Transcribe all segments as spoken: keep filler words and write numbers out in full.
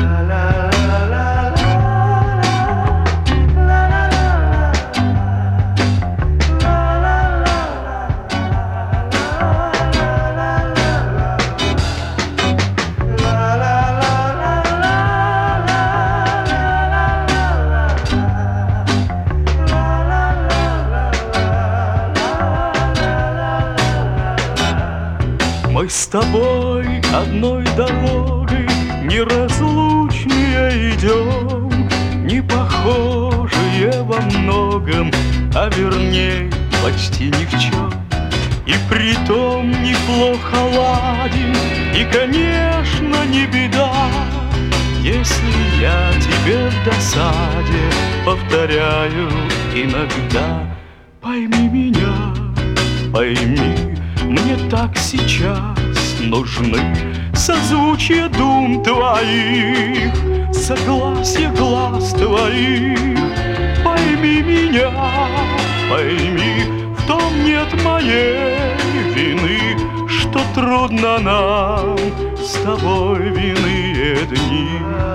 Мы с тобой одной дорогой неразлучные идем, не похожие во многом, а верней почти ни в чем. И притом неплохо ладим, и, конечно, не беда, если я тебе в досаде повторяю иногда. Пойми меня, пойми, мне так сейчас нужны созвучия дум твоих, согласие глаз твоих. Пойми меня, пойми, в том нет моей вины, что трудно нам с тобой в иные дни.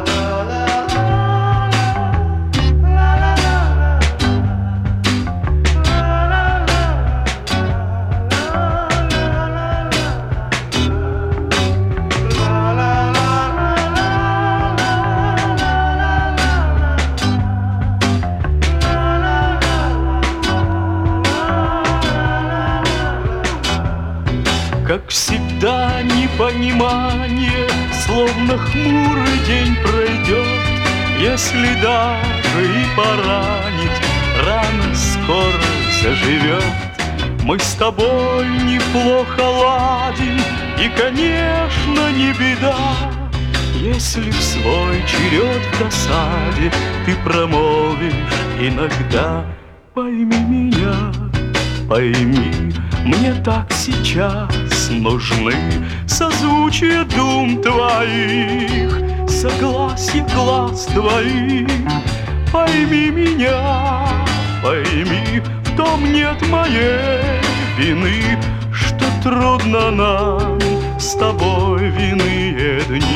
Как всегда, непонимание, словно хмурый день пройдет. Если даже и поранить, рана скоро заживет. Мы с тобой неплохо ладим, и, конечно, не беда, если в свой черед в досаде ты промолвишь иногда. Пойми меня, пойми, мне так сейчас нужны созвучия дум твоих, согласие глаз твоих. Пойми меня, пойми, в том нет моей вины, что трудно нам с тобой в иные дни.